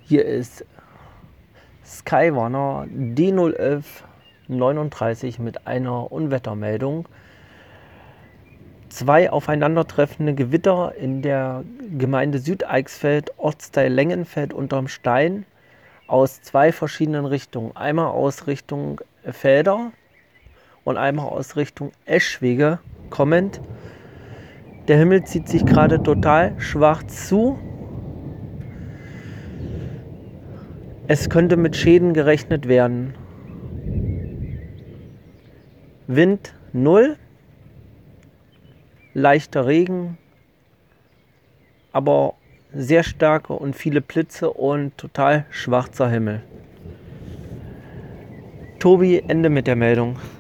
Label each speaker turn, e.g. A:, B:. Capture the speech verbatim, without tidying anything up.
A: Hier ist Skywarner D null elf neununddreißig mit einer Unwettermeldung. Zwei aufeinandertreffende Gewitter in der Gemeinde Südeichsfeld, Ortsteil Lengenfeld unterm Stein, aus zwei verschiedenen Richtungen. Einmal aus Richtung Felder und einmal aus Richtung Eschwege kommend. Der Himmel zieht sich gerade total schwarz zu. Es könnte mit Schäden gerechnet werden. Wind null, leichter Regen, aber sehr starke und viele Blitze und total schwarzer Himmel. Tobi, Ende mit der Meldung.